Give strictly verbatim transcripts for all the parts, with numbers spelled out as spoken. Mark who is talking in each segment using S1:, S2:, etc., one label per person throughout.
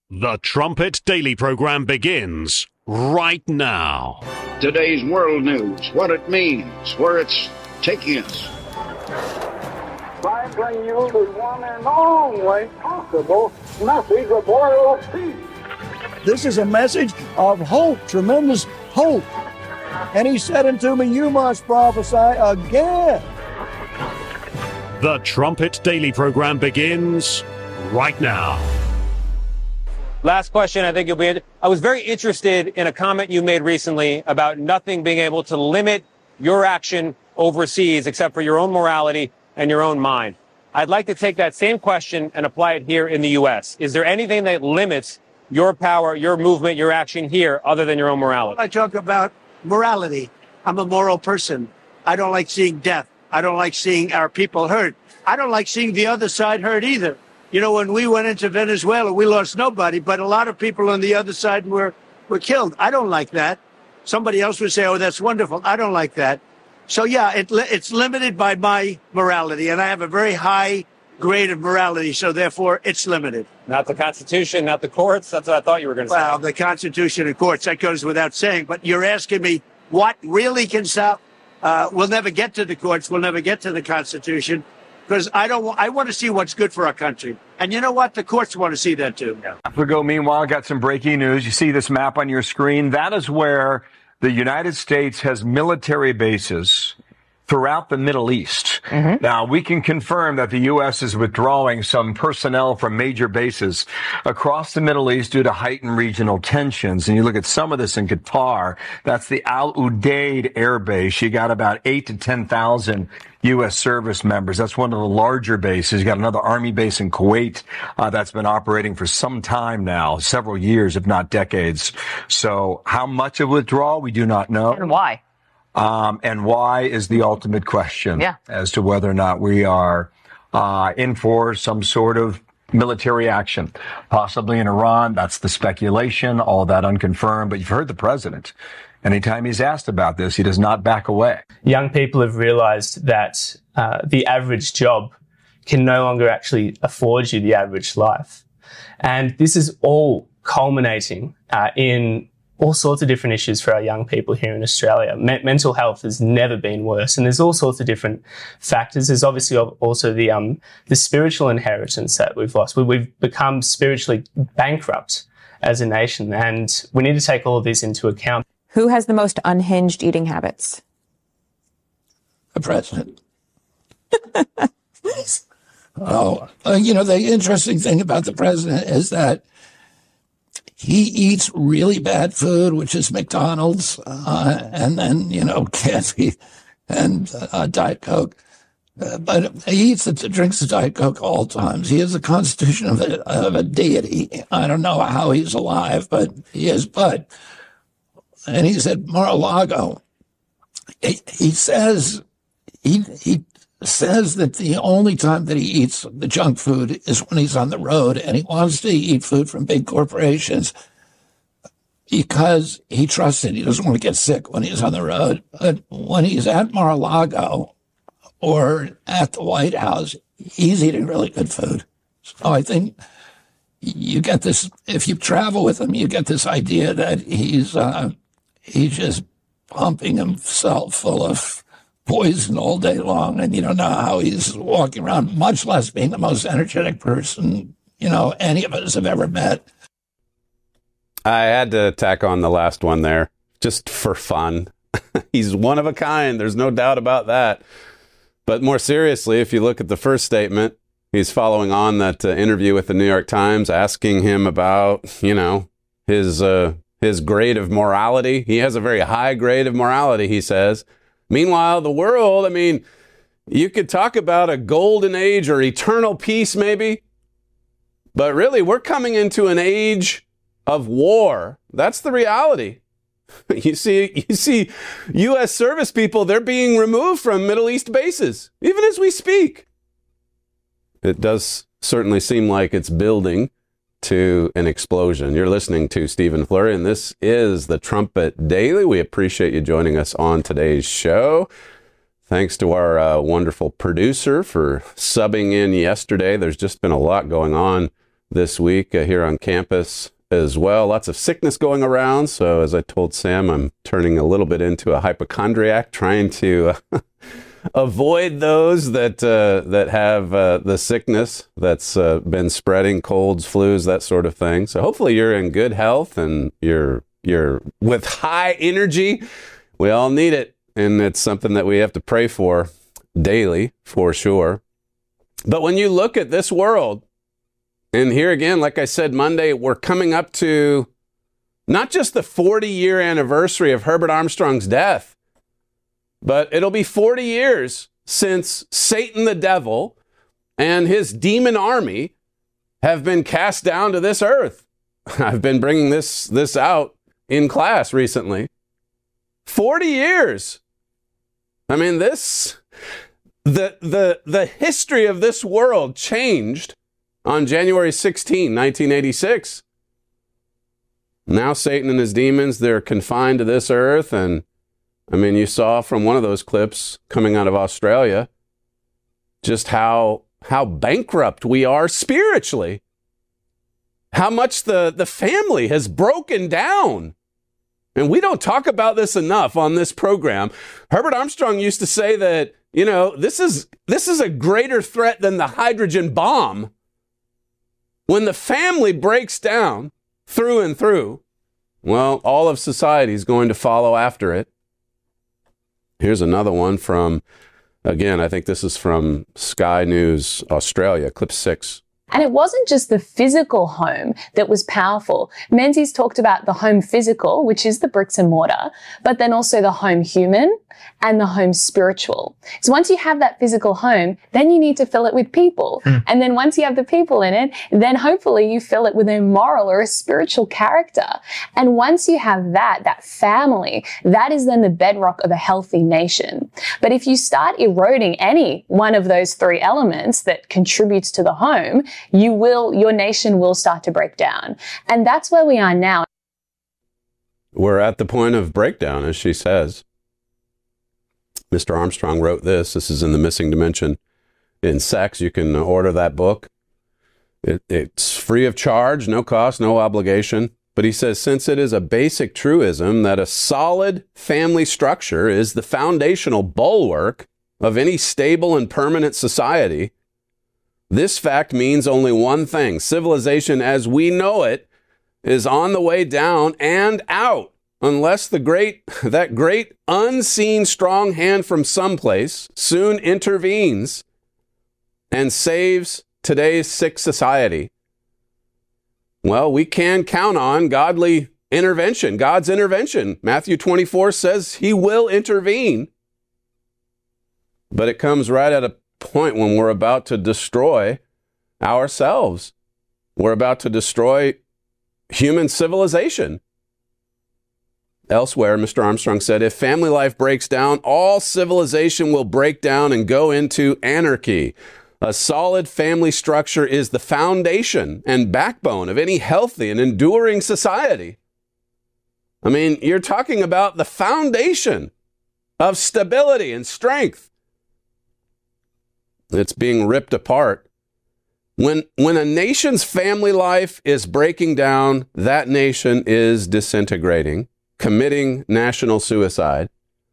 S1: The Trumpet Daily program begins right now.
S2: Today's world news, what it means, where it's taking us.
S3: I bring you the one and only possible message of world peace.
S4: This is a message of hope, tremendous hope. And he said unto me, you must prophesy again.
S1: The Trumpet Daily program begins right now.
S5: Last question, I think you'll be. I was very interested in a comment you made recently about nothing being able to limit your action overseas except for your own morality and your own mind. I'd like to take that same question and apply it here in the U S. Is there anything that limits your power, your movement, your action here other than your own morality?
S6: I talk about morality. I'm a moral person. I don't like seeing death. I don't like seeing our people hurt. I don't like seeing the other side hurt either. You know, when we went into Venezuela, we lost nobody, but a lot of people on the other side were, were killed. I don't like that. Somebody else would say, oh, that's wonderful. I don't like that. So, yeah, it, it's limited by my morality, and I have a very high grade of morality, so therefore it's limited.
S5: Not the Constitution, not the courts. That's what I thought you were going to say.
S6: Well, the Constitution and courts, that goes without saying. But you're asking me what really can stop? Uh, we'll never get to the courts. We'll never get to the Constitution. Because I don't. I want to see what's good for our country, and you know what? The courts want to see that too.
S7: Yeah. Ago, meanwhile, got some breaking news. You see this map on your screen. That is where the United States has military bases throughout the Middle East. Mm-hmm. Now, we can confirm that the U S is withdrawing some personnel from major bases across the Middle East due to heightened regional tensions. And you look at some of this in Qatar, that's the Al Udeid Air Base. You got about eight to ten thousand U S service members. That's one of the larger bases. You got another Army base in Kuwait uh, that's been operating for some time now, several years, if not decades. So how much of withdrawal, we do not know.
S8: And why?
S7: Um, and why is the ultimate question
S8: yeah.
S7: as to whether or not we are uh, in for some sort of military action, possibly in Iran. That's the speculation, all that unconfirmed. But you've heard the president. Anytime he's asked about this, he does not back away.
S9: Young people have realized that uh, the average job can no longer actually afford you the average life. And this is all culminating uh, in all sorts of different issues for our young people here in Australia. Me- mental health has never been worse, and there's all sorts of different factors. There's obviously also the um, the spiritual inheritance that we've lost. We- we've become spiritually bankrupt as a nation, and we need to take all of this into account.
S10: Who has the most unhinged eating habits?
S4: The president. oh, uh, you know, the interesting thing about the president is that he eats really bad food, which is McDonald's, uh, and then, you know, candy and uh, Diet Coke. Uh, but he eats it, drinks the Diet Coke all times. He has the constitution of a, of a deity. I don't know how he's alive, but he is. But, and he's at Mar-a-Lago. He, he says, he, he says that the only time that he eats the junk food is when he's on the road, and he wants to eat food from big corporations because he trusts it. He doesn't want to get sick when he's on the road. But when he's at Mar-a-Lago or at the White House, he's eating really good food. So I think you get this, if you travel with him, you get this idea that he's, uh, he's just pumping himself full of poison all day long, and you don't know how he's walking around, much less being the most energetic person, you know, any of us have ever met.
S11: I had to tack on the last one there, just for fun. He's one of a kind, there's no doubt about that. But more seriously, if you look at the first statement, he's following on that uh, interview with the New York Times, asking him about, you know, his uh, his grade of morality. He has a very high grade of morality, he says. Meanwhile, the world, I mean, you could talk about a golden age or eternal peace maybe, but really we're coming into an age of war. That's the reality. You see, you see U S service people, they're being removed from Middle East bases, even as we speak. It does certainly seem like it's building to an explosion. You're listening to Stephen Flurry, and this is the Trumpet Daily. We appreciate you joining us on today's show. Thanks to our uh, wonderful producer for subbing in yesterday. There's just been a lot going on this week uh, here on campus as well. Lots of sickness going around. So as I told Sam, I'm turning a little bit into a hypochondriac, trying to uh, avoid those that uh, that have uh, the sickness that's uh, been spreading, colds, flus, that sort of thing. So hopefully you're in good health and you're you're with high energy. We all need it, and it's something that we have to pray for daily, for sure. But when you look at this world, and here again, like I said Monday, we're coming up to not just the forty-year anniversary of Herbert Armstrong's death, but it'll be forty years since Satan the devil and his demon army have been cast down to this earth. I've been bringing this, this out in class recently. forty years. I mean, this, the, the, the history of this world changed on January sixteenth, nineteen eighty-six. Now Satan and his demons, they're confined to this earth. And I mean, you saw from one of those clips coming out of Australia just how, how bankrupt we are spiritually. How much the, the family has broken down. And we don't talk about this enough on this program. Herbert Armstrong used to say that, you know, this is, this is a greater threat than the hydrogen bomb. When the family breaks down through and through, well, all of society is going to follow after it. Here's another one from, again, I think this is from Sky News Australia, clip six.
S8: And it wasn't just the physical home that was powerful. Menzies talked about the home physical, which is the bricks and mortar, but then also the home human and the home spiritual. So once you have that physical home, then you need to fill it with people. Mm. And then once you have the people in it, then hopefully you fill it with a moral or a spiritual character. And once you have that, that family, that is then the bedrock of a healthy nation. But if you start eroding any one of those three elements that contributes to the home, you will, your nation will start to break down. And that's where we are now.
S11: We're at the point of breakdown, as she says. Mister Armstrong wrote this. This is in The Missing Dimension in Sex. You can order that book. It, it's free of charge, no cost, no obligation. But he says, since it is a basic truism that a solid family structure is the foundational bulwark of any stable and permanent society, this fact means only one thing. Civilization as we know it is on the way down and out. Unless the great, that great unseen strong hand from someplace soon intervenes and saves today's sick society. Well, we can count on godly intervention, God's intervention. Matthew twenty-four says he will intervene. But it comes right at a point when we're about to destroy ourselves. We're about to destroy human civilization. Elsewhere, Mister Armstrong said, if family life breaks down, all civilization will break down and go into anarchy. A solid family structure is the foundation and backbone of any healthy and enduring society. I mean, you're talking about the foundation of stability and strength. It's being ripped apart. When, when a nation's family life is breaking down, that nation is disintegrating, committing national suicide.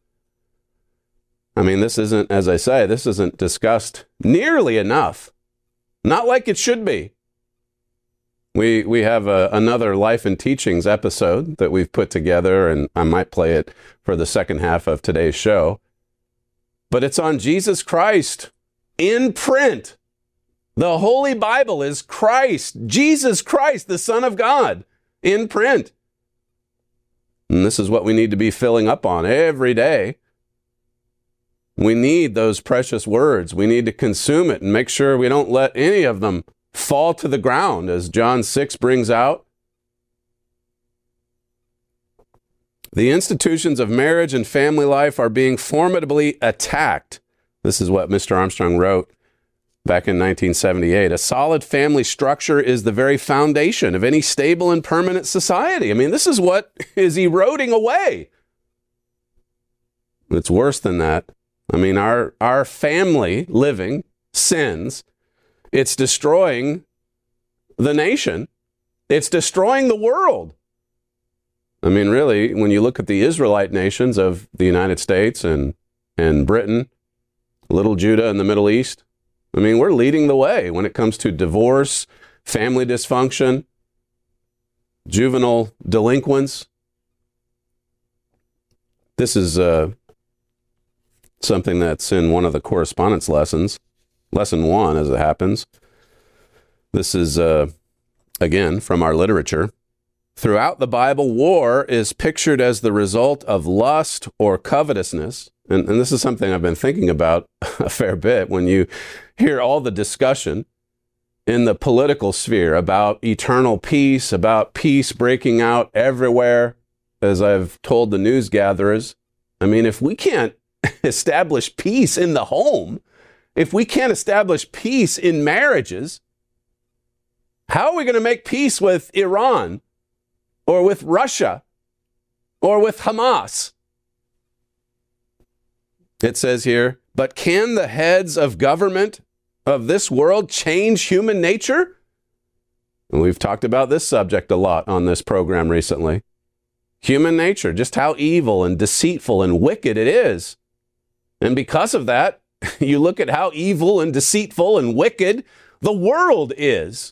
S11: I mean, this isn't, as I say, this isn't discussed nearly enough. Not like it should be. We we have a, another Life and Teachings episode that we've put together, and I might play it for the second half of today's show. But it's on Jesus Christ in print. The Holy Bible is Christ, Jesus Christ, the Son of God, in print. And this is what we need to be filling up on every day. We need those precious words. We need to consume it and make sure we don't let any of them fall to the ground, as John six brings out. The institutions of marriage and family life are being formidably attacked. This is what Mister Armstrong wrote back in nineteen seventy-eight. A solid family structure is the very foundation of any stable and permanent society. I mean, this is what is eroding away. It's worse than that. I mean, our, our family living sins. It's destroying the nation. It's destroying the world. I mean, really, when you look at the Israelite nations of the United States and, and Britain, little Judah in the Middle East, I mean, we're leading the way when it comes to divorce, family dysfunction, juvenile delinquents. This is uh, something that's in one of the correspondence lessons, lesson one, as it happens. This is, uh, again, from our literature. Throughout the Bible, war is pictured as the result of lust or covetousness. And, and this is something I've been thinking about a fair bit when you hear all the discussion in the political sphere about eternal peace, about peace breaking out everywhere, as I've told the news gatherers. I mean, if we can't establish peace in the home, if we can't establish peace in marriages, how are we going to make peace with Iran or with Russia or with Hamas? It says here, but can the heads of government of this world change human nature? And we've talked about this subject a lot on this program recently. Human nature, just how evil and deceitful and wicked it is. And because of that, you look at how evil and deceitful and wicked the world is.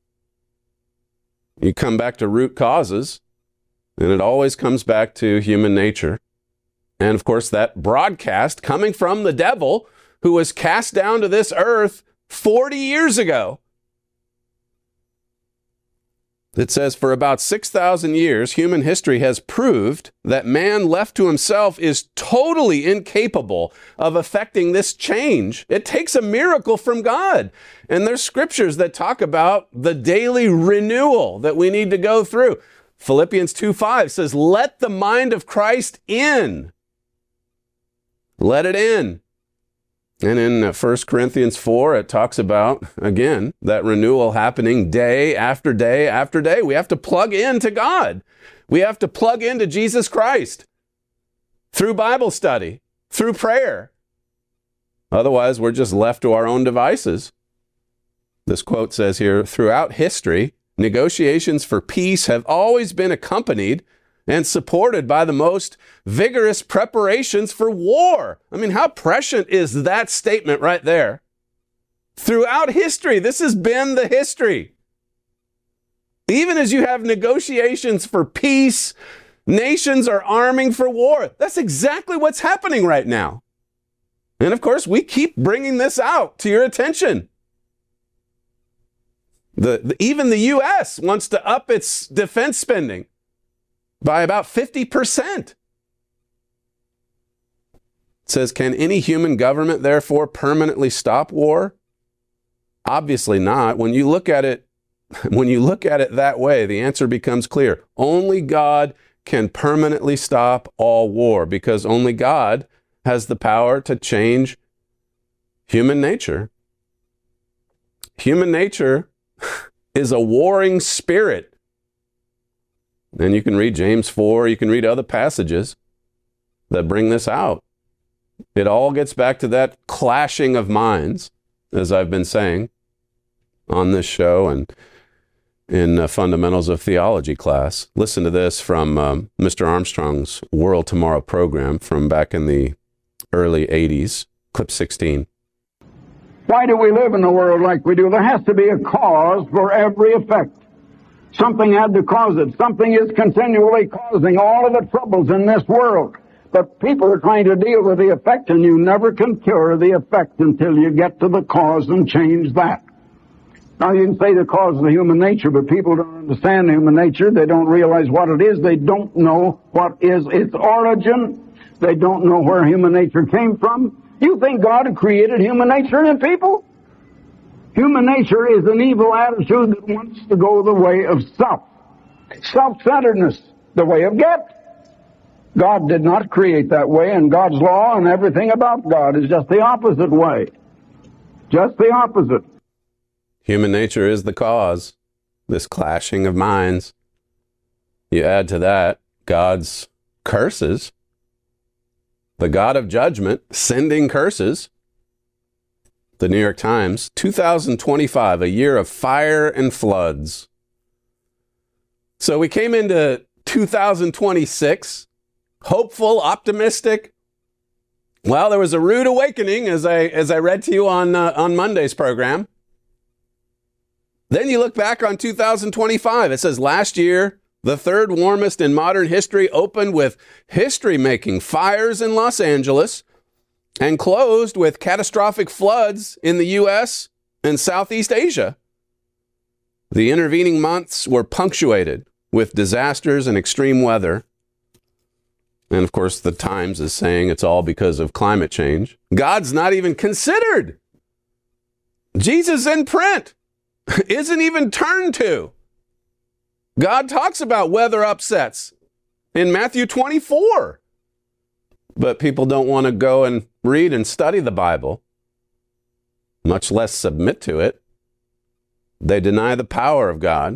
S11: You come back to root causes, and it always comes back to human nature. And of course, that broadcast coming from the devil, who was cast down to this earth forty years ago. It says, for about six thousand years, human history has proved that man left to himself is totally incapable of effecting this change. It takes a miracle from God. And there's scriptures that talk about the daily renewal that we need to go through. Philippians two five says, let the mind of Christ in. Let it in. And in First Corinthians four, it talks about, again, that renewal happening day after day after day. We have to plug into God. We have to plug into Jesus Christ through Bible study, through prayer. Otherwise, we're just left to our own devices. This quote says here, throughout history, negotiations for peace have always been accompanied and supported by the most vigorous preparations for war. I mean, how prescient is that statement right there? Throughout history, this has been the history. Even as you have negotiations for peace, nations are arming for war. That's exactly what's happening right now. And of course, we keep bringing this out to your attention. The, the, even the U S wants to up its defense spending by about fifty percent. It says, can any human government therefore permanently stop war? Obviously not. When you look at it, when you look at it that way, the answer becomes clear. Only God can permanently stop all war, because only God has the power to change human nature. Human nature is a warring spirit. And you can read James four, you can read other passages that bring this out. It all gets back to that clashing of minds, as I've been saying on this show and in uh, Fundamentals of Theology class. Listen to this from um, Mister Armstrong's World Tomorrow program from back in the early eighties, clip sixteen.
S2: Why do we live in the world like we do? There has to be a cause for every effect. Something had to cause it. Something is continually causing all of the troubles in this world. But people are trying to deal with the effect, and you never can cure the effect until you get to the cause and change that. Now, you can say the cause of the human nature, but people don't understand human nature. They don't realize what it is. They don't know what is its origin. They don't know where human nature came from. You think God created human nature in people? Human nature is an evil attitude that wants to go the way of self. Self-centeredness, the way of get. God did not create that way, and God's law and everything about God is just the opposite way. Just the opposite.
S11: Human nature is the cause, this clashing of minds. You add to that God's curses, the God of judgment sending curses. the New York Times, two thousand twenty-five, a year of fire and floods. So we came into two thousand twenty-six, hopeful, optimistic. Well, there was a rude awakening, as I as I read to you on uh, on Monday's program. Then you look back on two thousand twenty-five. It says last year, the third warmest in modern history, opened with history-making fires in Los Angeles and closed with catastrophic floods in the U S and Southeast Asia. The intervening months were punctuated with disasters and extreme weather. And of course, the Times is saying it's all because of climate change. God's not even considered. Jesus in print isn't even turned to. God talks about weather upsets in Matthew twenty-four. But people don't want to go and read and study the Bible, much less submit to it. They deny the power of God.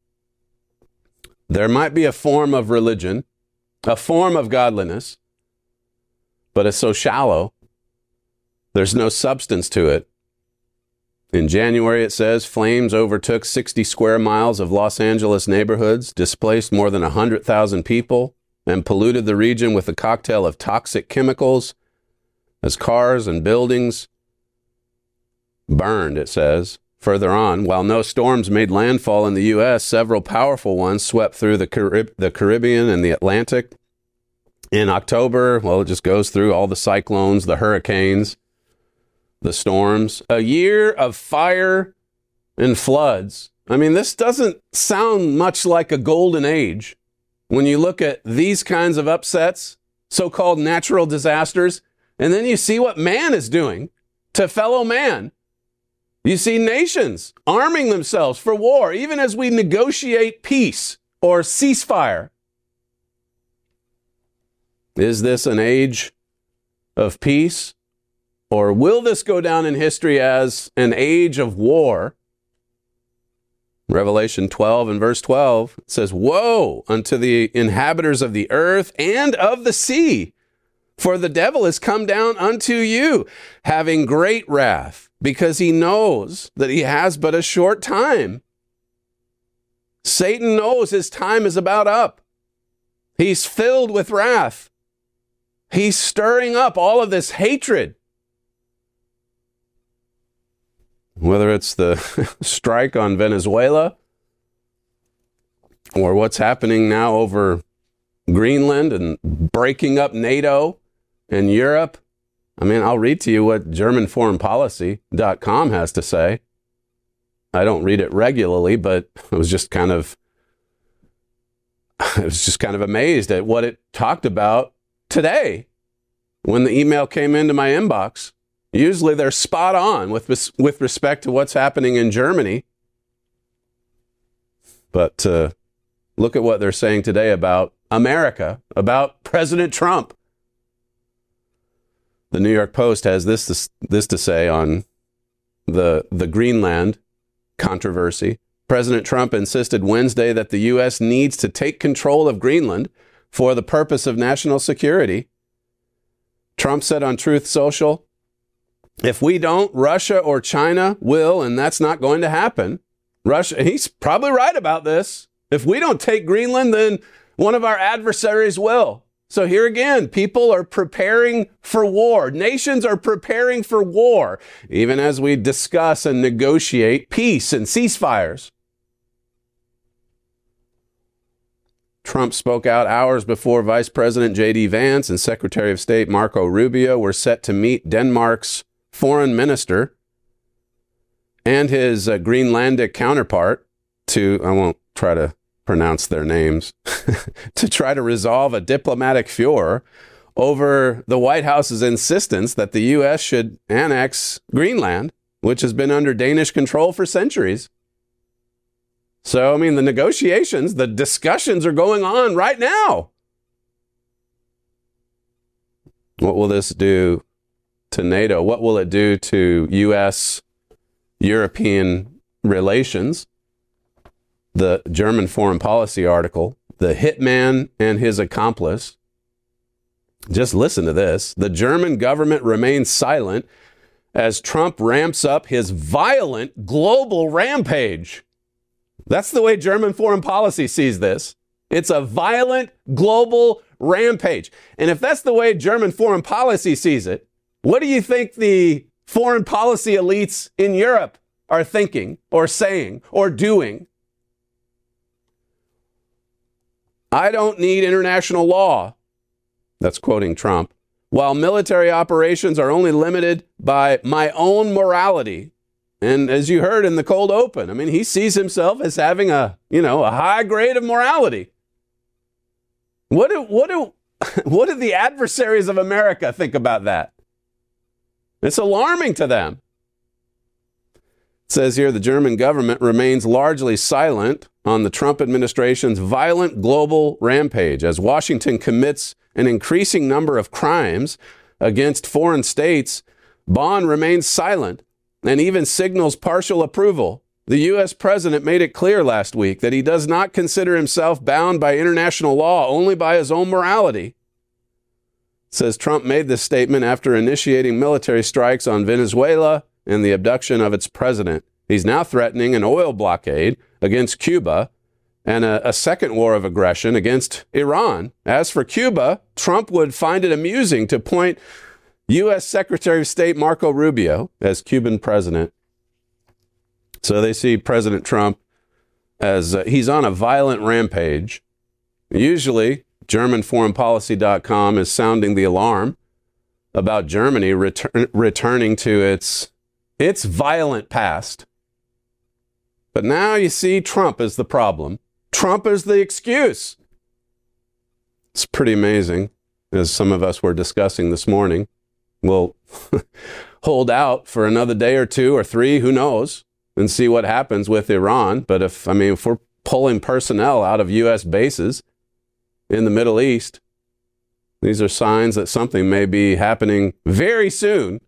S11: There might be a form of religion, a form of godliness, but it's so shallow, there's no substance to it. In January, it says, flames overtook sixty square miles of Los Angeles neighborhoods, displaced more than one hundred thousand people, and polluted the region with a cocktail of toxic chemicals as cars and buildings burned, it says. Further on, while no storms made landfall in the U S, several powerful ones swept through the, Carib- the Caribbean and the Atlantic. In October, well, it just goes through all the cyclones, the hurricanes, the storms. A year of fire and floods. I mean, this doesn't sound much like a golden age. When you look at these kinds of upsets, so-called natural disasters, and then you see what man is doing to fellow man. You see nations arming themselves for war, even as we negotiate peace or ceasefire. Is this an age of peace? Or will this go down in history as an age of war? Revelation twelve and verse twelve says, woe unto the inhabitants of the earth and of the sea, for the devil is come down unto you, having great wrath, because he knows that he has but a short time. Satan knows his time is about up. He's filled with wrath. He's stirring up all of this hatred. Whether it's the strike on Venezuela or what's happening now over Greenland and breaking up NATO and Europe. I mean, I'll read to you what German Foreign Policy dot com has to say. I don't read it regularly, but I was just kind of, I was just kind of amazed at what it talked about today when the email came into my inbox. Usually they're spot on with, with respect to what's happening in Germany. But uh, look at what they're saying today about America, about President Trump. The New York Post has this to, this to say on the, the Greenland controversy. President Trump insisted Wednesday that the U S needs to take control of Greenland for the purpose of national security. Trump said on Truth Social, if we don't, Russia or China will, and that's not going to happen. Russia, he's probably right about this. If we don't take Greenland, then one of our adversaries will. So here again, people are preparing for war. Nations are preparing for war, even as we discuss and negotiate peace and ceasefires. Trump spoke out hours before Vice President J D Vance and Secretary of State Marco Rubio were set to meet Denmark's foreign minister and his uh, Greenlandic counterpart to, I won't try to pronounce their names, to try to resolve a diplomatic furor over the White House's insistence that the U S should annex Greenland, which has been under Danish control for centuries. So, I mean, the negotiations, the discussions are going on right now. What will this do to NATO? What will it do to U S European relations? The German Foreign Policy article, the hitman and his accomplice. Just listen to this. The German government remains silent as Trump ramps up his violent global rampage. That's the way German foreign policy sees this. It's a violent global rampage. And if that's the way German foreign policy sees it, what do you think the foreign policy elites in Europe are thinking or saying or doing? I don't need international law. That's quoting Trump. While military operations are only limited by my own morality. And as you heard in the cold open, I mean, he sees himself as having a, you know, a high grade of morality. What do, what do, what do the adversaries of America think about that? It's alarming to them. It says here the German government remains largely silent on the Trump administration's violent global rampage as Washington commits an increasing number of crimes against foreign states. Bonn remains silent and even signals partial approval. The U S president made it clear last week that he does not consider himself bound by international law, only by his own morality. It says Trump made this statement after initiating military strikes on Venezuela and the abduction of its president. He's now threatening an oil blockade against Cuba and a, a second war of aggression against Iran. As for Cuba, Trump would find it amusing to point U S Secretary of State Marco Rubio as Cuban president. So they see President Trump as uh, he's on a violent rampage. Usually, German foreign policy dot com is sounding the alarm about Germany return, returning to its, its violent past. But now you see Trump as the problem. Trump is the excuse. It's pretty amazing, as some of us were discussing this morning. We'll hold out for another day or two or three, who knows, and see what happens with Iran. But if, I mean, if we're pulling personnel out of U S bases in the Middle East, these are signs that something may be happening very soon.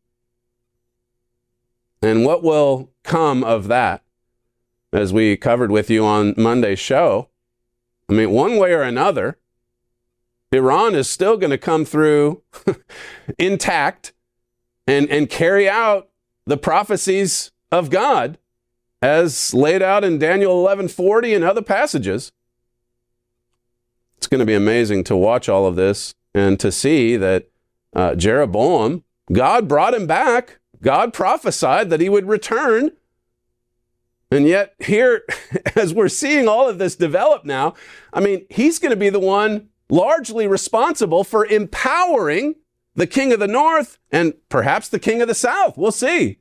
S11: And what will come of that? As we covered with you on Monday's show, I mean, one way or another, Iran is still going to come through intact and, and carry out the prophecies of God as laid out in Daniel eleven forty and other passages. It's going to be amazing to watch all of this and to see that uh, Jeroboam, God brought him back. God prophesied that he would return. And yet here, as we're seeing all of this develop now, I mean, he's going to be the one largely responsible for empowering the king of the north and perhaps the king of the south. We'll see.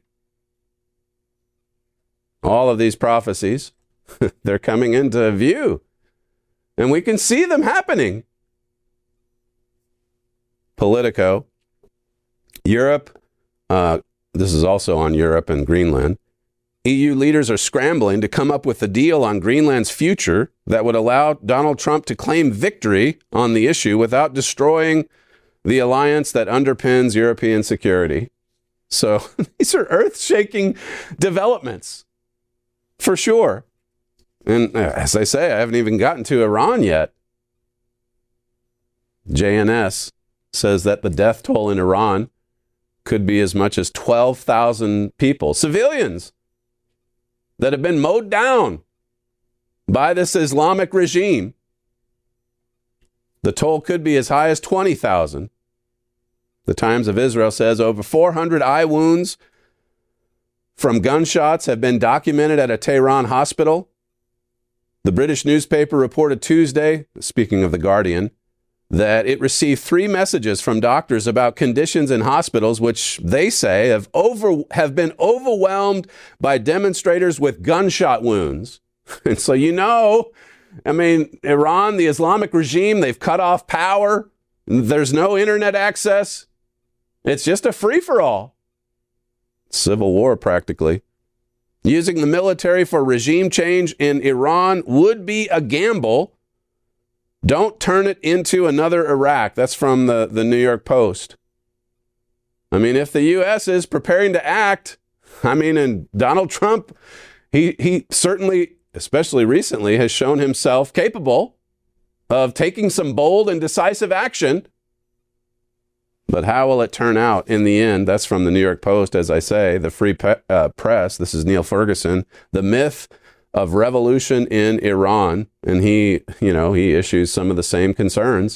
S11: All of these prophecies, they're coming into view. And we can see them happening. Politico, Europe, uh, this is also on Europe and Greenland. E U leaders are scrambling to come up with a deal on Greenland's future that would allow Donald Trump to claim victory on the issue without destroying the alliance that underpins European security. So these are earth-shaking developments, for sure. And as I say, I haven't even gotten to Iran yet. J N S says that the death toll in Iran could be as much as twelve thousand people, civilians, that have been mowed down by this Islamic regime. The toll could be as high as twenty thousand. The Times of Israel says over four hundred eye wounds from gunshots have been documented at a Tehran hospital. The British newspaper reported Tuesday, speaking of The Guardian, that it received three messages from doctors about conditions in hospitals which they say have over have been overwhelmed by demonstrators with gunshot wounds. And so, you know, I mean, Iran, the Islamic regime, they've cut off power. There's no internet access. It's just a free-for-all. Civil war, practically. Using the military for regime change in Iran would be a gamble. Don't turn it into another Iraq. That's from the, the New York Post. I mean, if the U S is preparing to act, I mean, and Donald Trump, he, he certainly, especially recently, has shown himself capable of taking some bold and decisive action. But how will it turn out in the end? That's from the New York Post, as I say, the Free Pe- uh, Press. This is Neil Ferguson. The myth of revolution in Iran. And he, you know, he issues some of the same concerns.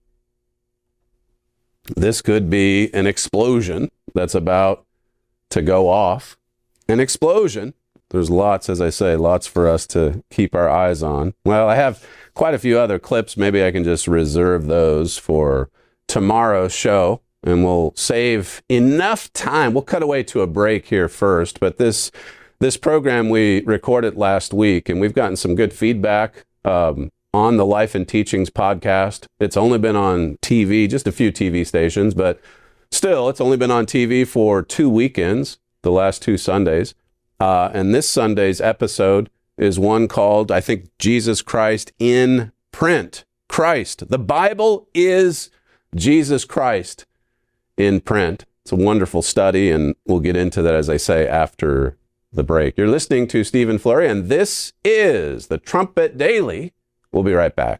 S11: This could be an explosion that's about to go off. An explosion. There's lots, as I say, lots for us to keep our eyes on. Well, I have quite a few other clips. Maybe I can just reserve those for tomorrow's show, and we'll save enough time. We'll cut away to a break here first, but this this program we recorded last week, and we've gotten some good feedback um, on the Life and Teachings podcast. It's only been on T V, just a few T V stations, but still, it's only been on T V for two weekends, the last two Sundays. Uh, and this Sunday's episode is one called, I think, Jesus Christ in Print. Christ. The Bible is Jesus Christ in print. It's a wonderful study, and we'll get into that, as I say, after the break. You're listening to Stephen Flurry, and this is the Trumpet Daily. We'll be right back.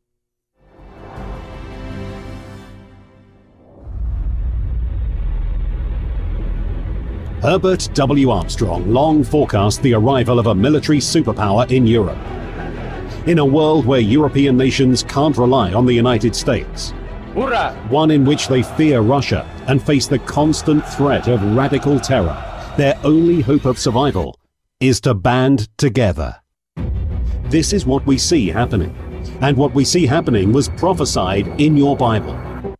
S12: Herbert W. Armstrong long forecast the arrival of a military superpower in Europe. In a world where European nations can't rely on the United States,
S5: Hurrah!
S12: One in which they fear Russia and face the constant threat of radical terror, their only hope of survival is to band together. This is what we see happening, and what we see happening was prophesied in your Bible.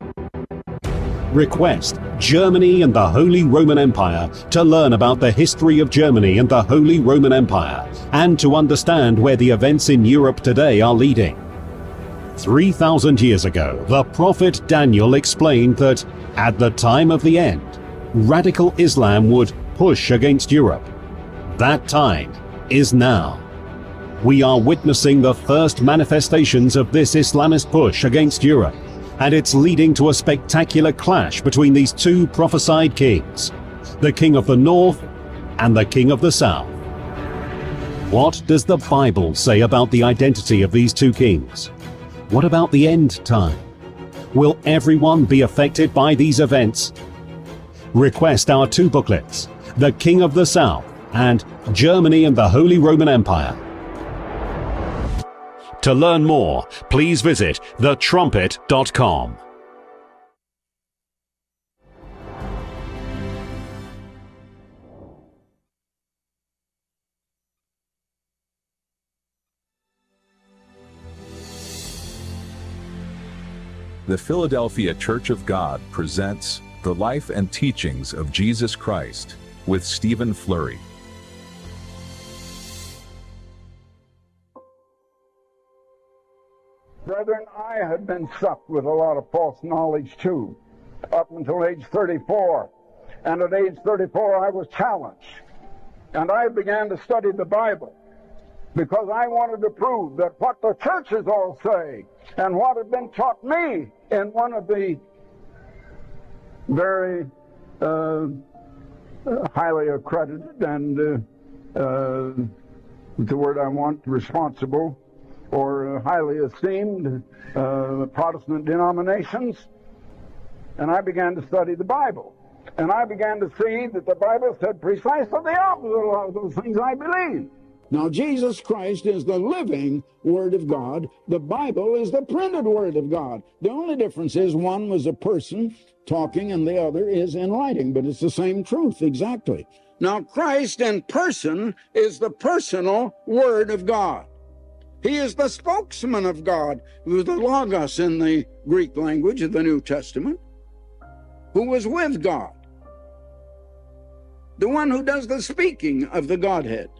S12: Request Germany and the Holy Roman Empire to learn about the history of Germany and the Holy Roman Empire, and to understand where the events in Europe today are leading. three thousand years ago, the prophet Daniel explained that, at the time of the end, radical Islam would push against Europe. That time is now. We are witnessing the first manifestations of this Islamist push against Europe, and it's leading to a spectacular clash between these two prophesied kings, the King of the North and the King of the South. What does the Bible say about the identity of these two kings? What about the end time? Will everyone be affected by these events? Request our two booklets, The King of the South and Germany and the Holy Roman Empire. To learn more, please visit the trumpet dot com.
S13: The Philadelphia Church of God presents The Life and Teachings of Jesus Christ with Stephen Flurry.
S2: Brethren, I had been sucked with a lot of false knowledge too, up until age thirty-four. And at age thirty-four, I was challenged. And I began to study the Bible, because I wanted to prove that what the churches all say and what had been taught me in one of the very uh, highly accredited and, uh, uh, the word I want, responsible or uh, highly esteemed uh, Protestant denominations. And I began to study the Bible. And I began to see that the Bible said precisely the opposite of a lot of those things I believed. Now, Jesus Christ is the living Word of God. The Bible is the printed Word of God. The only difference is one was a person talking and the other is in writing, but it's the same truth, exactly. Now, Christ in person is the personal Word of God. He is the spokesman of God, who is the Logos in the Greek language of the New Testament, who was with God, the one who does the speaking of the Godhead.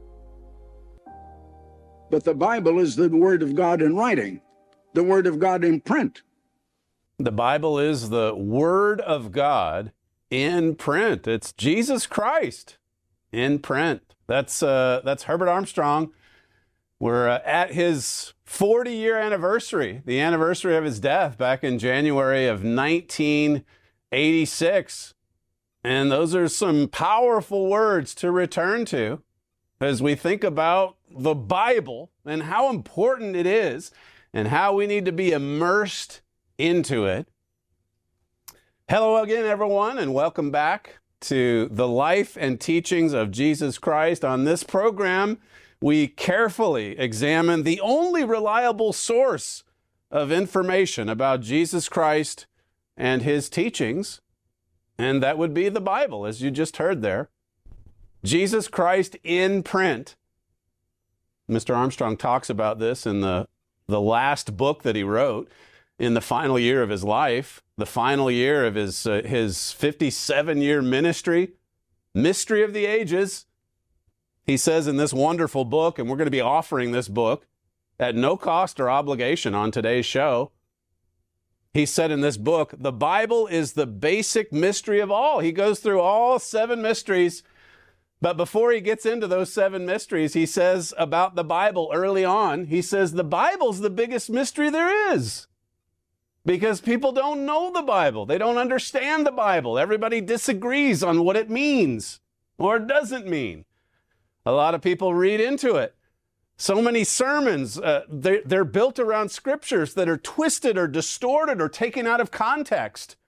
S2: But the Bible is the Word of God in writing, the Word of God in print.
S11: The Bible is the Word of God in print. It's Jesus Christ in print. That's uh, that's Herbert Armstrong. We're uh, at his forty-year anniversary, the anniversary of his death back in January of nineteen eighty-six. And those are some powerful words to return to as we think about the Bible and how important it is and how we need to be immersed into it. Hello again, everyone, and welcome back to the life and teachings of Jesus Christ. On this program, we carefully examine the only reliable source of information about Jesus Christ and his teachings, and that would be the Bible, as you just heard there. Jesus Christ in print. Mister Armstrong talks about this in the, the last book that he wrote in the final year of his life, the final year of his uh, his fifty-seven-year ministry, Mystery of the Ages. He says in this wonderful book, and we're going to be offering this book at no cost or obligation on today's show. He said in this book, the Bible is the basic mystery of all. He goes through all seven mysteries, but before he gets into those seven mysteries, he says about the Bible early on, he says the Bible's the biggest mystery there is. Because people don't know the Bible. They don't understand the Bible. Everybody disagrees on what it means or doesn't mean. A lot of people read into it. So many sermons, uh, they're, they're built around scriptures that are twisted or distorted or taken out of context.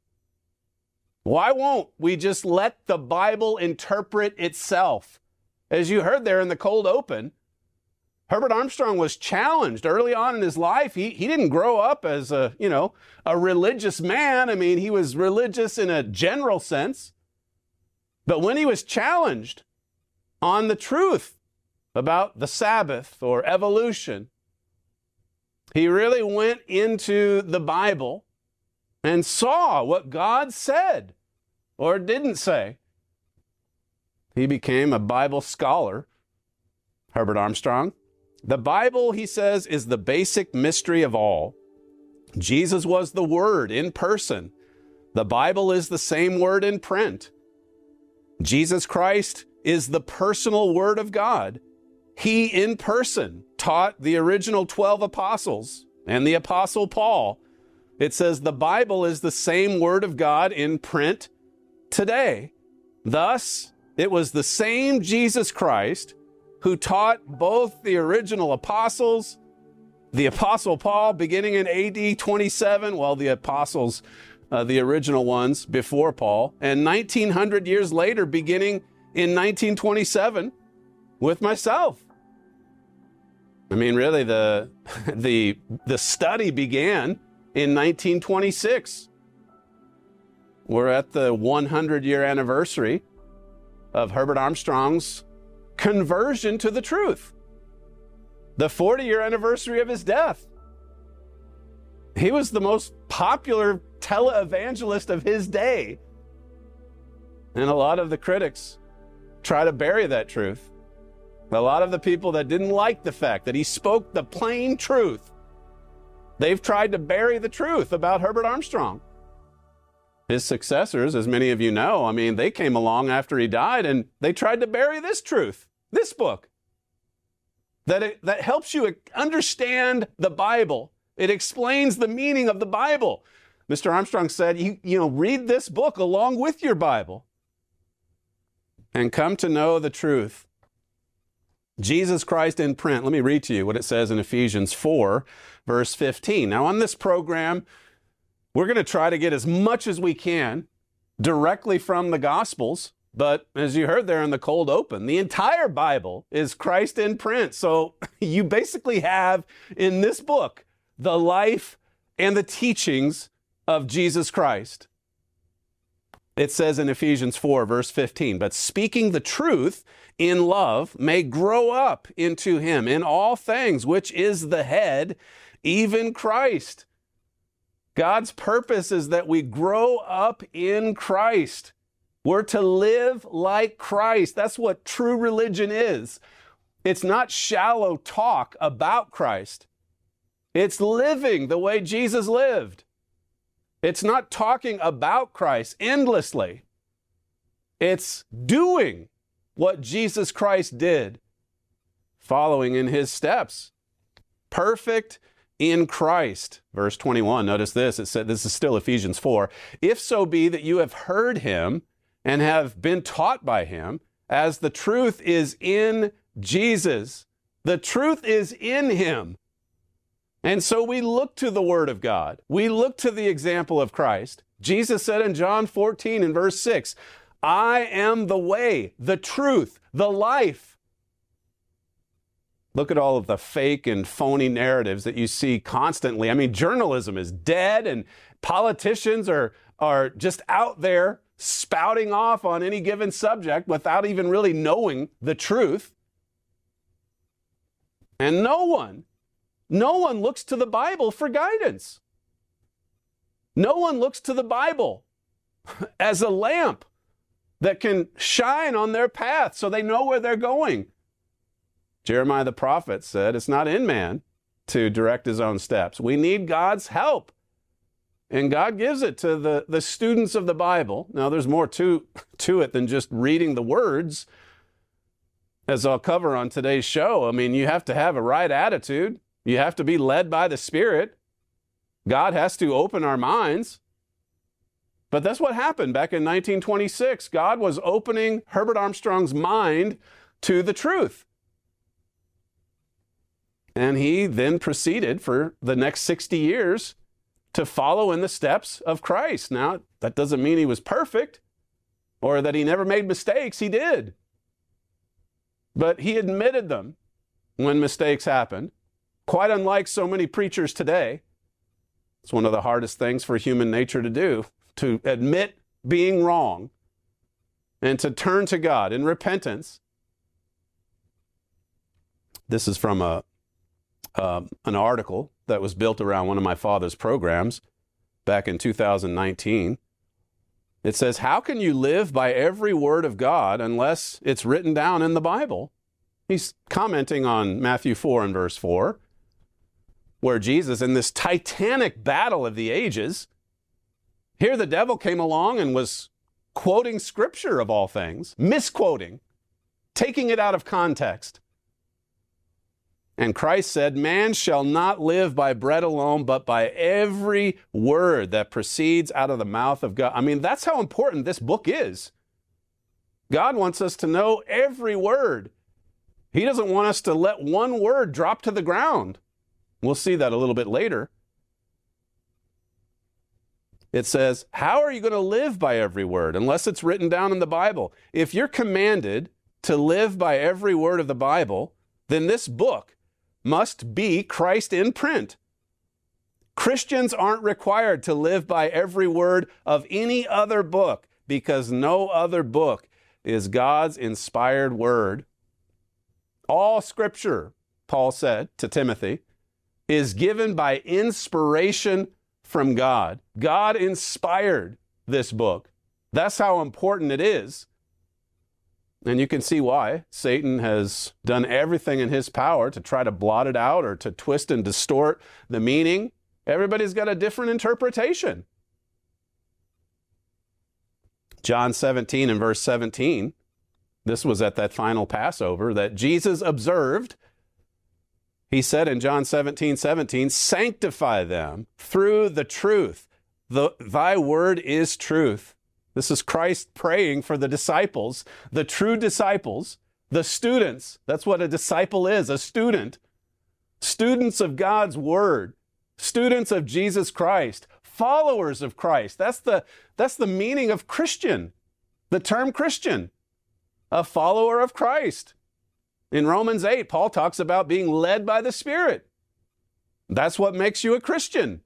S11: Why won't we just let the Bible interpret itself? As you heard there in the cold open, Herbert Armstrong was challenged early on in his life. He, he didn't grow up as a, you know, a religious man. I mean, he was religious in a general sense. But when he was challenged on the truth about the Sabbath or evolution, he really went into the Bible and saw what God said or didn't say. He became a Bible scholar, Herbert Armstrong. The Bible, he says, is the basic mystery of all. Jesus was the Word in person. The Bible is the same Word in print. Jesus Christ is the personal Word of God. He in person taught the original twelve apostles and the Apostle Paul. It says the Bible is the same Word of God in print today. Thus, it was the same Jesus Christ who taught both the original apostles, the Apostle Paul beginning in A D twenty-seven, well, the apostles, uh, the original ones before Paul, and nineteen hundred years later, beginning in nineteen twenty-seven, with myself. I mean, really, the, the, the study began in nineteen twenty-six. We're at the hundred-year anniversary of Herbert Armstrong's conversion to the truth. The forty-year anniversary of his death. He was the most popular televangelist of his day. And a lot of the critics try to bury that truth. A lot of the people that didn't like the fact that he spoke the plain truth, they've tried to bury the truth about Herbert Armstrong. His successors, as many of you know, I mean, they came along after he died and they tried to bury this truth. This book that it, that helps you understand the Bible. It explains the meaning of the Bible. Mister Armstrong said, you, you know, read this book along with your Bible and come to know the truth. Jesus Christ in print. Let me read to you what it says in Ephesians four, verse fifteen. Now, on this program, we're going to try to get as much as we can directly from the Gospels. But as you heard there in the cold open, the entire Bible is Christ in print. So you basically have in this book the life and the teachings of Jesus Christ. It says in Ephesians four, verse fifteen, but speaking the truth in love may grow up into him in all things, which is the head, even Christ. God's purpose is that we grow up in Christ. We're to live like Christ. That's what true religion is. It's not shallow talk about Christ. It's living the way Jesus lived. It's not talking about Christ endlessly. It's doing what Jesus Christ did, following in his steps. Perfect in Christ. Verse twenty-one, notice this. It said, this is still Ephesians four. If so be that you have heard him and have been taught by him, as the truth is in Jesus. The truth is in him. And so we look to the Word of God. We look to the example of Christ. Jesus said in John fourteen and verse six, I am the way, the truth, the life. Look at all of the fake and phony narratives that you see constantly. I mean, journalism is dead and politicians are, are just out there spouting off on any given subject without even really knowing the truth. And no one, no one looks to the Bible for guidance. No one looks to the Bible as a lamp that can shine on their path so they know where they're going. Jeremiah the prophet said, it's not in man to direct his own steps. We need God's help. And God gives it to the, the students of the Bible. Now, there's more to, to it than just reading the words, as I'll cover on today's show. I mean, you have to have a right attitude. You have to be led by the Spirit. God has to open our minds. But that's what happened back in nineteen twenty-six. God was opening Herbert Armstrong's mind to the truth. And he then proceeded for the next sixty years to follow in the steps of Christ. Now, that doesn't mean he was perfect or that he never made mistakes. He did. But he admitted them when mistakes happened, quite unlike so many preachers today. It's one of the hardest things for human nature to do, to admit being wrong and to turn to God in repentance. This is from a uh, an article that was built around one of my father's programs back in two thousand nineteen. It says, how can you live by every word of God unless it's written down in the Bible? He's commenting on Matthew four and verse four, where Jesus, in this titanic battle of the ages, here the devil came along and was quoting scripture of all things, misquoting, taking it out of context. And Christ said, man shall not live by bread alone, but by every word that proceeds out of the mouth of God. I mean, that's how important this book is. God wants us to know every word. He doesn't want us to let one word drop to the ground. We'll see that a little bit later. It says, how are you going to live by every word unless it's written down in the Bible? If you're commanded to live by every word of the Bible, then this book must be Christ in print. Christians aren't required to live by every word of any other book because no other book is God's inspired word. All scripture, Paul said to Timothy, is given by inspiration from God. God inspired this book. That's how important it is. And you can see why Satan has done everything in his power to try to blot it out or to twist and distort the meaning. Everybody's got a different interpretation. John seventeen and verse seventeen, this was at that final Passover that Jesus observed. He said in John seventeen, seventeen, sanctify them through the truth. The, thy word is truth. This is Christ praying for the disciples, the true disciples, the students. That's what a disciple is, a student. Students of God's word, students of Jesus Christ, followers of Christ. That's the, that's the meaning of Christian, the term Christian, a follower of Christ. In Romans eight, Paul talks about being led by the Spirit. That's what makes you a Christian.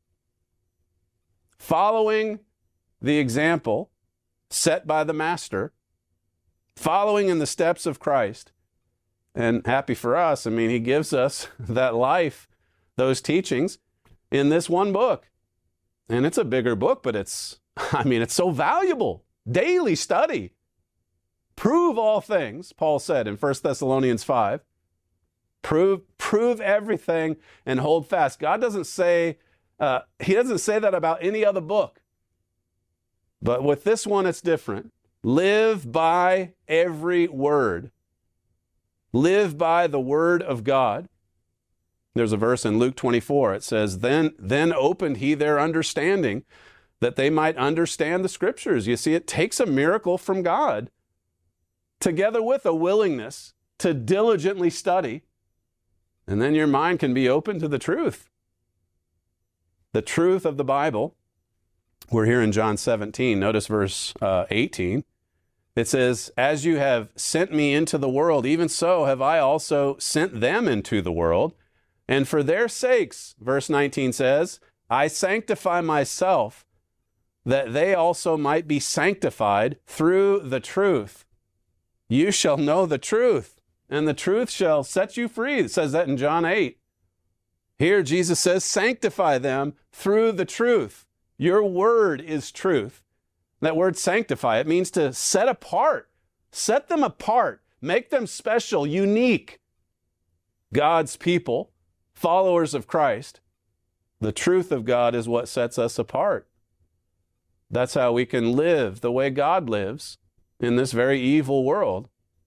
S11: Following the example set by the Master, following in the steps of Christ. And happy for us, I mean, he gives us that life, those teachings in this one book. And it's a bigger book, but it's, I mean, it's so valuable. Daily study. Prove all things, Paul said in First Thessalonians five. Prove, prove everything and hold fast. God doesn't say, uh, he doesn't say that about any other book. But with this one, it's different. Live by every word. Live by the word of God. There's a verse in Luke twenty-four. It says, Then, then opened he their understanding that they might understand the scriptures. You see, it takes a miracle from God together with a willingness to diligently study. And then your mind can be open to the truth. The truth of the Bible. We're here in John seventeen. Notice verse uh, eighteen. It says, as you have sent me into the world, even so have I also sent them into the world. And for their sakes, verse nineteen says, I sanctify myself, that they also might be sanctified through the truth. You shall know the truth, and the truth shall set you free. It says that in John eight. Here Jesus says, sanctify them through the truth. Your word is truth. That word sanctify, it means to set apart, set them apart, make them special, unique. God's people, followers of Christ. The truth of God is what sets us apart. That's how we can live the way God lives in this very evil world.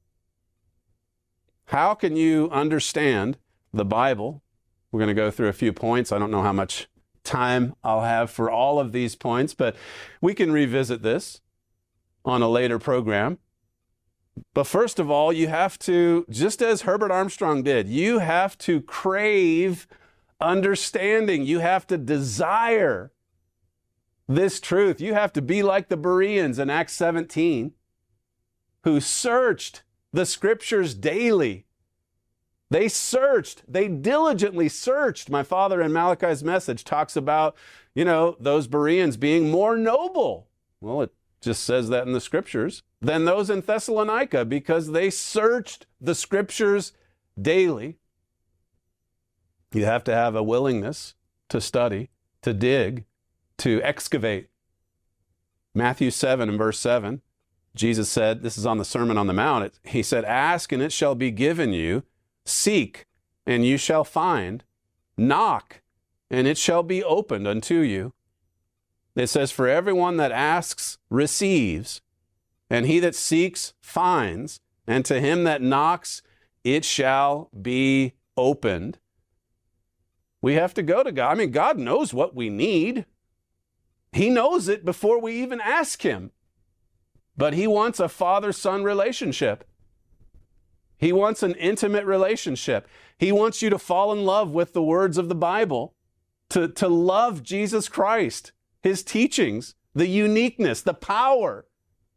S11: How can you understand the Bible? We're going to go through a few points. I don't know how much time I'll have for all of these points, but we can revisit this on a later program. But first of all, you have to, just as Herbert Armstrong did, you have to crave understanding. You have to desire this truth. You have to be like the Bereans in Acts seventeen, who searched the scriptures daily. They searched, they diligently searched. My father in Malachi's message talks about, you know, those Bereans being more noble. Well, it just says that in the scriptures, than those in Thessalonica, because they searched the scriptures daily. You have to have a willingness to study, to dig, to excavate. Matthew seven and verse seven, Jesus said, this is on the Sermon on the Mount, it, he said, ask and it shall be given you. Seek, and you shall find. Knock, and it shall be opened unto you. It says, for everyone that asks receives, and he that seeks finds, and to him that knocks it shall be opened. We have to go to God. I mean, God knows what we need. He knows it before we even ask him. But he wants a father-son relationship. He wants an intimate relationship. He wants you to fall in love with the words of the Bible, to, to love Jesus Christ, his teachings, the uniqueness, the power,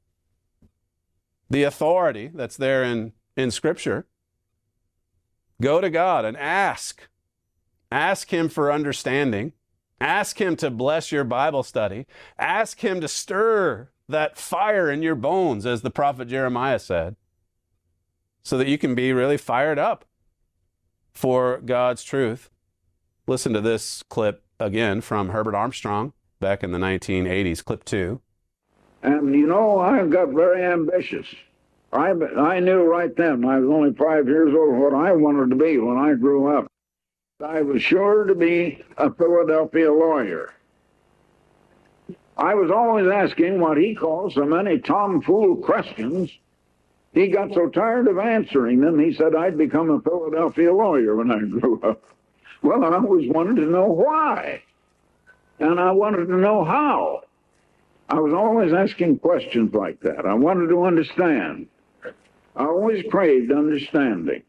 S11: the authority that's there in, in Scripture. Go to God and ask. Ask him for understanding. Ask him to bless your Bible study. Ask him to stir that fire in your bones, as the prophet Jeremiah said, so that you can be really fired up for God's truth. Listen to this clip again from Herbert Armstrong back in the nineteen eighties, clip two.
S2: And you know, I got very ambitious. I, I knew right then, I was only five years old, what I wanted to be when I grew up. I was sure to be a Philadelphia lawyer. I was always asking what he calls so many tomfool questions. He got so tired of answering them, he said I'd become a Philadelphia lawyer when I grew up. Well, I always wanted to know why, and I wanted to know how. I was always asking questions like that. I wanted to understand. I always craved understanding.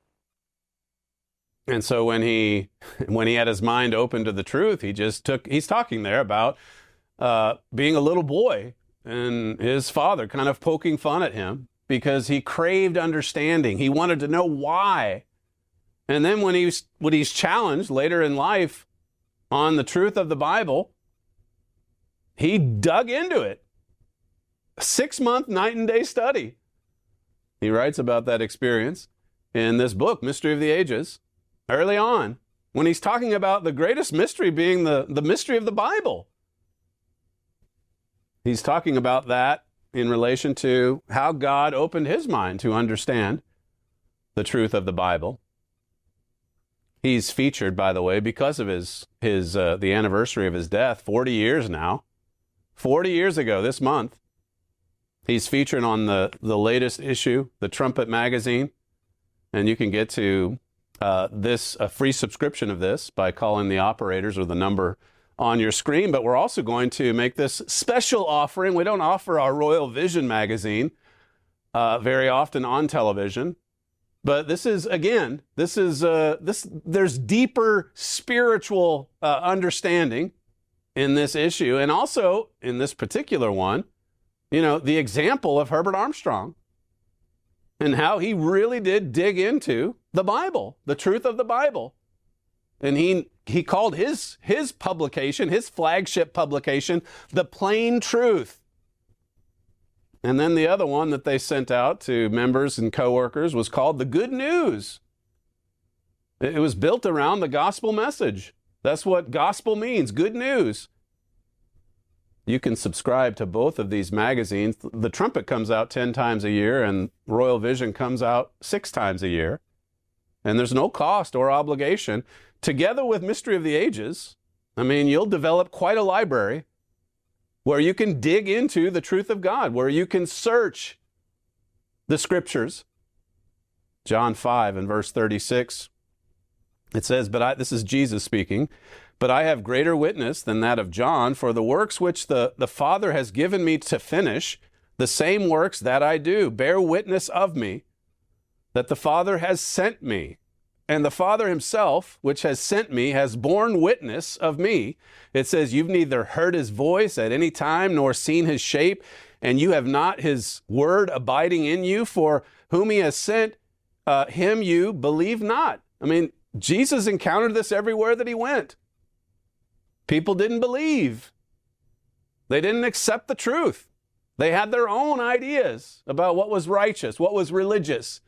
S11: And so when he when he had his mind open to the truth, he just took, he's talking there about uh, being a little boy and his father kind of poking fun at him because he craved understanding. He wanted to know why. And then when he's, when he's challenged later in life on the truth of the Bible, he dug into it. A six-month night and day study. He writes about that experience in this book, Mystery of the Ages, early on, when he's talking about the greatest mystery being the, the mystery of the Bible. He's talking about that in relation to how God opened his mind to understand the truth of the Bible. He's featured, by the way, because of his, his uh, the anniversary of his death, forty years now. forty years ago this month. He's featured on the, the latest issue, the Trumpet magazine. And you can get to uh, this, a free subscription of this by calling the operators or the number on your screen. But we're also going to make this special offering. We don't offer our Royal Vision magazine uh, very often on television. But this is, again, this is, uh, this. there's deeper spiritual uh, understanding in this issue, and also in this particular one, you know, the example of Herbert Armstrong and how he really did dig into the Bible, the truth of the Bible. And he he called his his publication, his flagship publication, The Plain Truth. And then the other one that they sent out to members and coworkers was called The Good News. It was built around the gospel message. That's what gospel means, good news. You can subscribe to both of these magazines. The Trumpet comes out ten times a year and Royal Vision comes out six times a year. And there's no cost or obligation. Together with Mystery of the Ages, I mean, you'll develop quite a library where you can dig into the truth of God, where you can search the scriptures. John five and verse thirty-six, it says, but I, this is Jesus speaking, but I have greater witness than that of John, for the works which the, the Father has given me to finish, the same works that I do, bear witness of me, that the Father has sent me. And the Father himself, which has sent me, has borne witness of me. It says, you've neither heard his voice at any time, nor seen his shape, and you have not his word abiding in you, for whom he has sent, uh, him you believe not. I mean, Jesus encountered this everywhere that he went. People didn't believe. They didn't accept the truth. They had their own ideas about what was righteous, what was religious.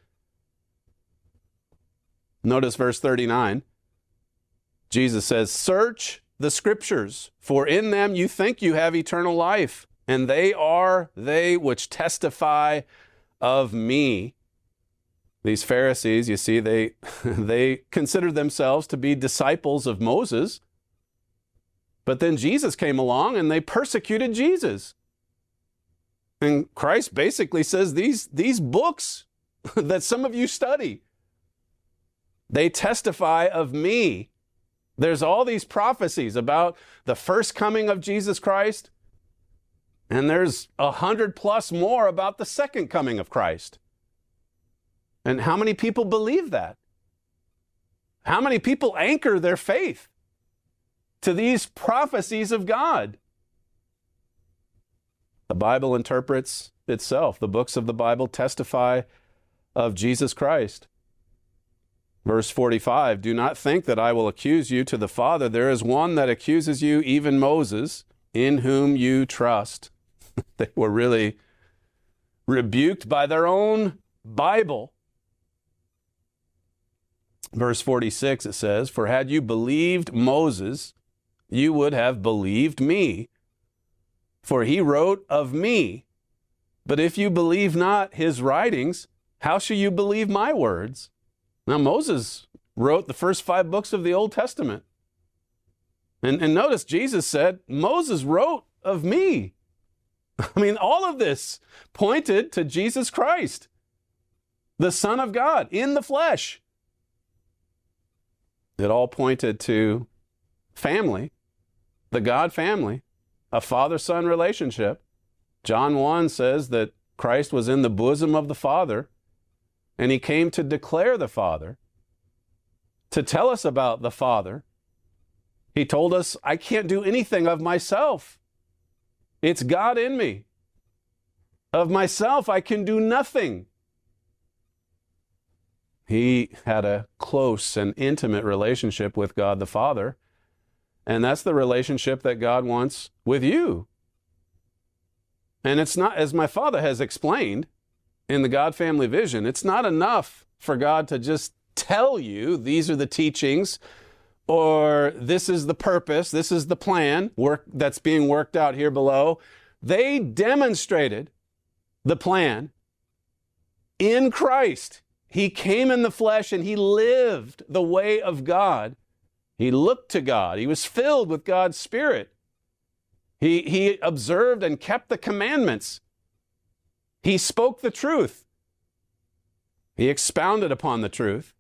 S11: Notice verse thirty-nine. Jesus says, search the scriptures, for in them you think you have eternal life, and they are they which testify of me. These Pharisees, you see, they, they considered themselves to be disciples of Moses. But then Jesus came along and they persecuted Jesus. And Christ basically says these, these books that some of you study, they testify of me. There's all these prophecies about the first coming of Jesus Christ, and there's a hundred plus more about the second coming of Christ. And how many people believe that? How many people anchor their faith to these prophecies of God? The Bible interprets itself. The books of the Bible testify of Jesus Christ. Verse forty-five, do not think that I will accuse you to the Father. There is one that accuses you, even Moses, in whom you trust. They were really rebuked by their own Bible. Verse forty-six, it says, for had you believed Moses, you would have believed me, for he wrote of me. But if you believe not his writings, how shall you believe my words? Now, Moses wrote the first five books of the Old Testament. And, and notice Jesus said, Moses wrote of me. I mean, all of this pointed to Jesus Christ, the Son of God in the flesh. It all pointed to family, the God family, a father-son relationship. John one says that Christ was in the bosom of the Father, and he came to declare the Father, to tell us about the Father. He told us, I can't do anything of myself. It's God in me. Of myself, I can do nothing. He had a close and intimate relationship with God the Father, and that's the relationship that God wants with you. And it's not, as my father has explained in the God Family Vision, it's not enough for God to just tell you these are the teachings, or this is the purpose, this is the plan work that's being worked out here below. They demonstrated the plan in Christ. He came in the flesh and he lived the way of God. He looked to God. He was filled with God's Spirit. He, he observed and kept the commandments. He spoke the truth. He expounded upon the truth.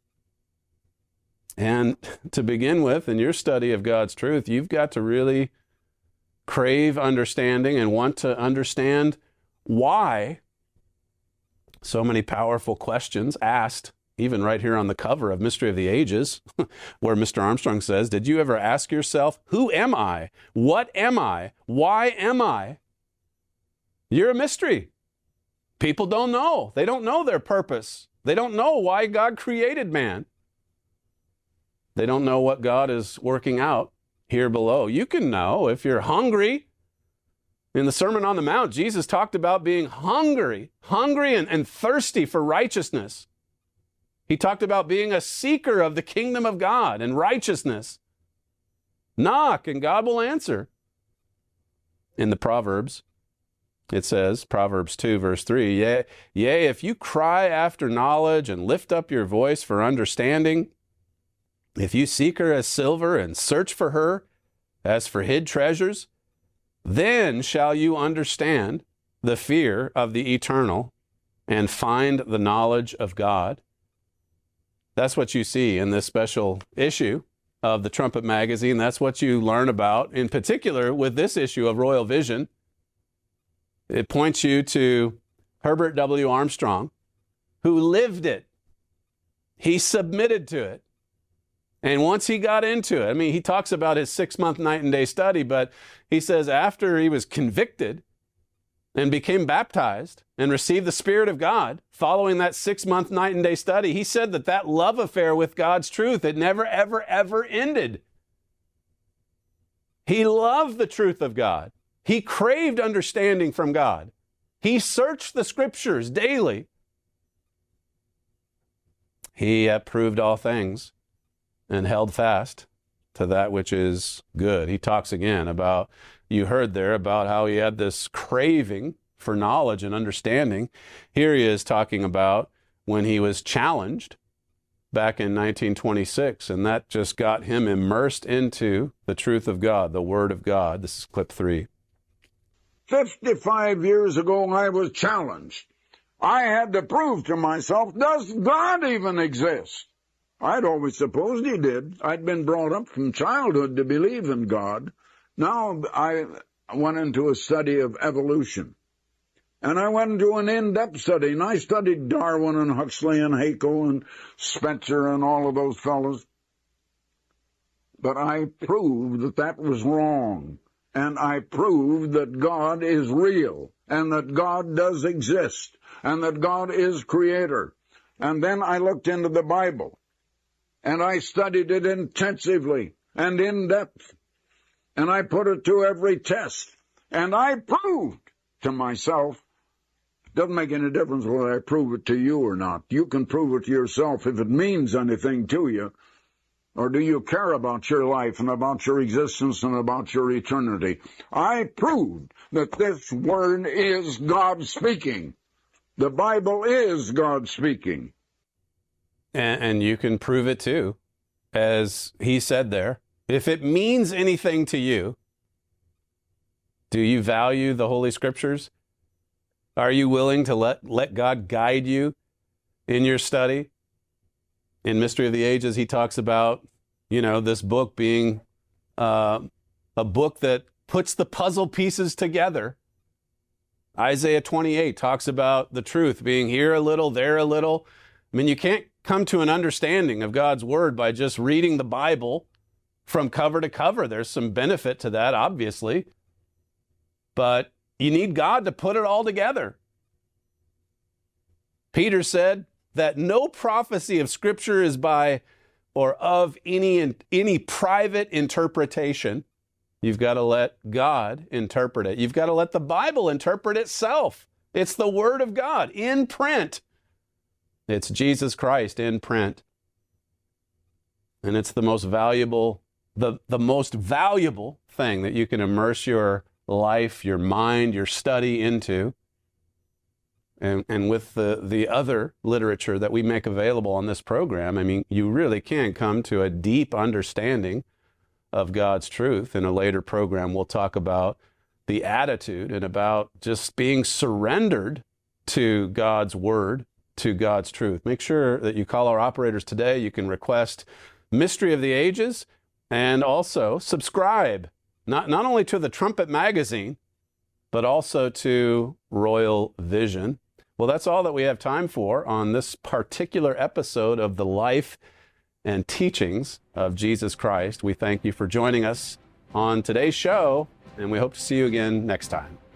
S11: And to begin with, in your study of God's truth, you've got to really crave understanding and want to understand why so many powerful questions asked even right here on the cover of Mystery of the Ages, where Mister Armstrong says, did you ever ask yourself, who am I? What am I? Why am I? You're a mystery. People don't know. They don't know their purpose. They don't know why God created man. They don't know what God is working out here below. You can know if you're hungry. In the Sermon on the Mount, Jesus talked about being hungry, hungry and, and thirsty for righteousness. He talked about being a seeker of the kingdom of God and righteousness. Knock and God will answer. In the Proverbs, it says, Proverbs two, verse three, Yea, yea, if you cry after knowledge and lift up your voice for understanding, if you seek her as silver and search for her as for hid treasures, then shall you understand the fear of the eternal and find the knowledge of God. That's what you see in this special issue of the Trumpet Magazine. That's what you learn about, in particular with this issue of Royal Vision. It points you to Herbert W. Armstrong, who lived it. He submitted to it. And once he got into it, I mean, he talks about his six-month night and day study, but he says after he was convicted and became baptized and received the Spirit of God following that six-month night and day study, he said that that love affair with God's truth, it never, ever, ever ended. He loved the truth of God. He craved understanding from God. He searched the Scriptures daily. He approved all things and held fast to that which is good. He talks again about, you heard there about how he had this craving for knowledge and understanding. Here he is talking about when he was challenged back in nineteen twenty-six, and that just got him immersed into the truth of God, the Word of God. This is clip three.
S2: fifty-five years ago, I was challenged. I had to prove to myself, does God even exist? I'd always supposed he did. I'd been brought up from childhood to believe in God. Now I went into a study of evolution. And I went into an in-depth study, and I studied Darwin and Huxley and Haeckel and Spencer and all of those fellows. But I proved that that was wrong. And I proved that God is real, and that God does exist, and that God is creator. And then I looked into the Bible. And I studied it intensively and in depth. And I put it to every test. And I proved to myself, doesn't make any difference whether I prove it to you or not. You can prove it to yourself if it means anything to you. Or do you care about your life and about your existence and about your eternity? I proved that this word is God speaking. The Bible is God speaking.
S11: And, and you can prove it too, as he said there. If it means anything to you, do you value the Holy Scriptures? Are you willing to let, let God guide you in your study? In Mystery of the Ages, he talks about, you know, this book being uh, a book that puts the puzzle pieces together. Isaiah twenty-eight talks about the truth being here a little, there a little. I mean, you can't come to an understanding of God's Word by just reading the Bible from cover to cover. There's some benefit to that, obviously. But you need God to put it all together. Peter said that no prophecy of Scripture is by or of any, any private interpretation. You've got to let God interpret it. You've got to let the Bible interpret itself. It's the Word of God in print. It's Jesus Christ in print. And it's the most valuable, the, the most valuable thing that you can immerse your life, your mind, your study into. And, and with the, the other literature that we make available on this program, I mean, you really can come to a deep understanding of God's truth. In a later program, we'll talk about the attitude and about just being surrendered to God's Word, to God's truth. Make sure that you call our operators today. You can request Mystery of the Ages and also subscribe, not, not only to the Trumpet Magazine, but also to Royal Vision. Well, that's all that we have time for on this particular episode of the life and teachings of Jesus Christ. We thank you for joining us on today's show, and we hope to see you again next time.